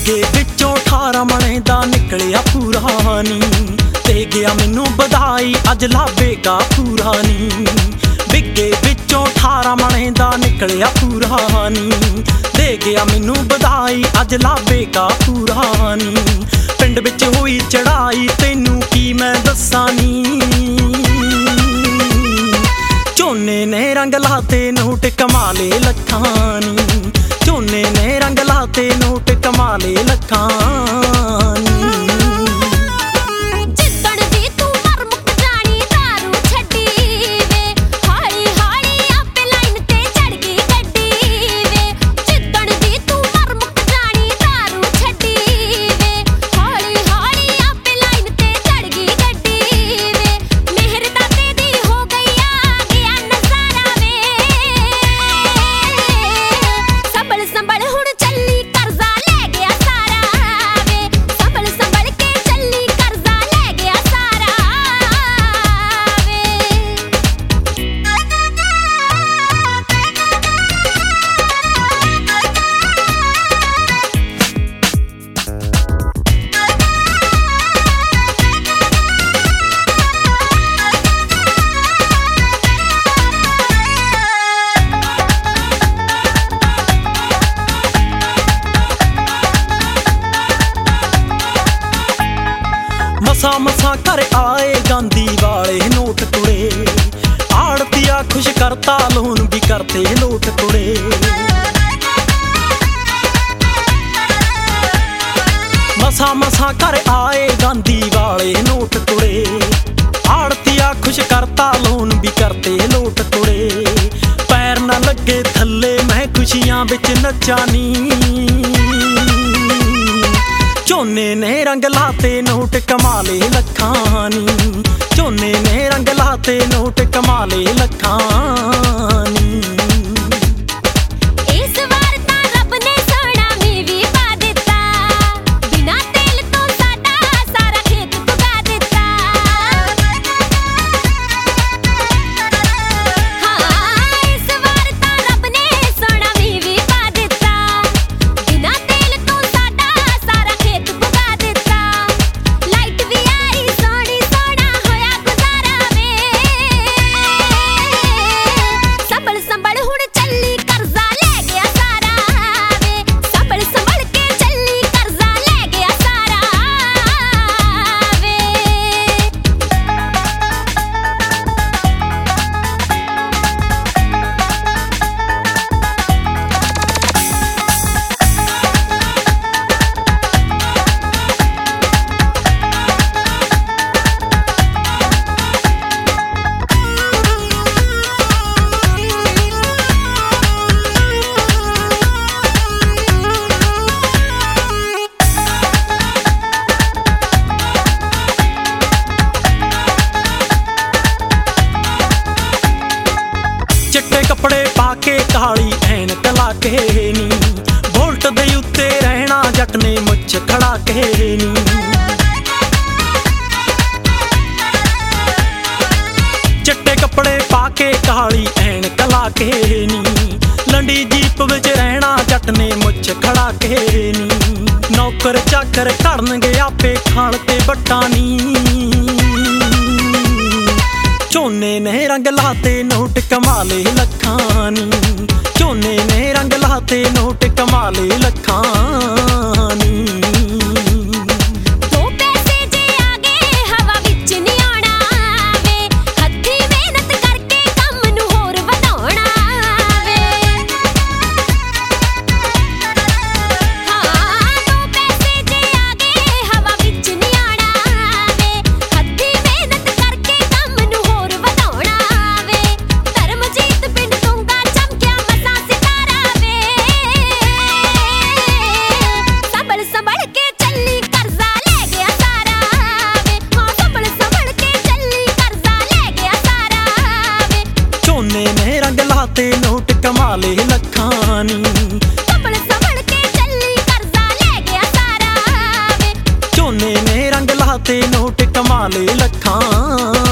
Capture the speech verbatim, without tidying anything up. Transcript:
बिगे विचों अठारह मणे दा निकलिया पूरा नी, ते गया मैनू बधाई अज लावेगा पूरा नी। बिगे विचों अठारह मणे दा निकलिया पूरा नी, दे गया मैनू बधाई अज लावेगा पूरा नी। पिंड विच होई चढ़ाई तैनू की मैं दस्सां नी, झोने ने रंग लाते नोट कमाले लखां नी, झोने ने रंग लाते नोट कमाले लखां नी। मसा मसा कर आए गांधी वाले नोट कुड़े, आड़तिया खुश करता लोन भी करते लोट कुड़े। मसा मसा कर आए गांधी वाले नोट कुड़े, आड़तिया खुश करता लोन भी करते लोट कुड़े। पैर न लगे थल्ले मैं खुशियां बिच नचा नी, झोने ने रंग लाते नोट कमाले लखां नी, झोने ने रंग लाते नोट कमाले लखां नी। चिट्टे कपड़े पाके काली ऐनक लाके नी, बोल्ट दे उत्ते रहना जट ने मुछ खड़ा के नी। चिट्टे कपड़े पाके काली ऐनक लाके नी, लंडी जीप विच रहना जट ने मुछ खड़ा के नी। नौकर चाकर करनगे आपे खाण ते बट्टा नी, झोने ने रंग लाते नोट कमाले लखां नी, झोने ने रंग लाते नोट कमाले लखां नी। नोट कमाले लखां नी, संभल संभल के चली कर्जा ले गया सारा वे। झोने ने रंग लाते नोट कमाले लखां।